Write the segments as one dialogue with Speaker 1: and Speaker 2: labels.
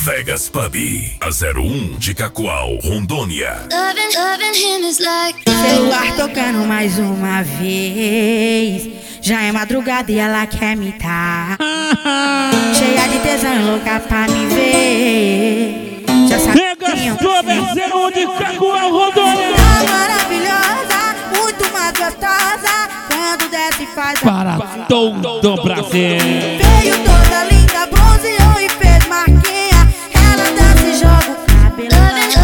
Speaker 1: Vegas Pub, a 01 de Cacoal, Rondônia.
Speaker 2: Celular tocando mais uma vez. Já é madrugada e ela quer me dar. Cheia de tesão e louca pra me ver. Já sabe
Speaker 3: Vegas Pub, 01 de Cacoal, Rondônia.
Speaker 2: Tá maravilhosa, muito mais gostosa. Quando desce faz
Speaker 3: Para todo prazer.
Speaker 2: Veio toda linda, bronzeou e fez marquinha. Ela dança e joga o cabelo.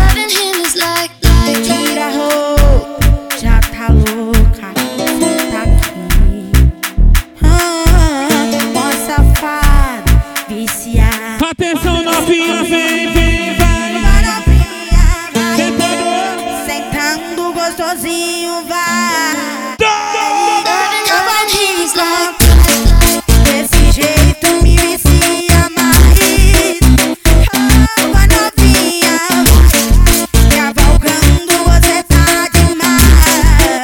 Speaker 2: Tira a roupa, já tá louca. Senta aqui. Mó safada, viciada.
Speaker 3: Atenção, novinha, vem, vem, vai.
Speaker 2: Sentando gostosinho, vai. Desse jeito me vicia mais. Vai novinha, cavalgando, você tá demais.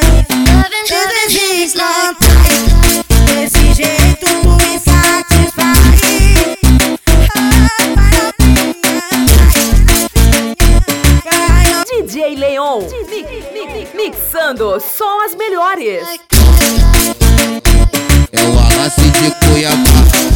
Speaker 2: Desse jeito tu me satisfaz. Vai novinha.
Speaker 4: DJ Leon, mixando só as melhores.
Speaker 5: É o Wallace de Cuiabá.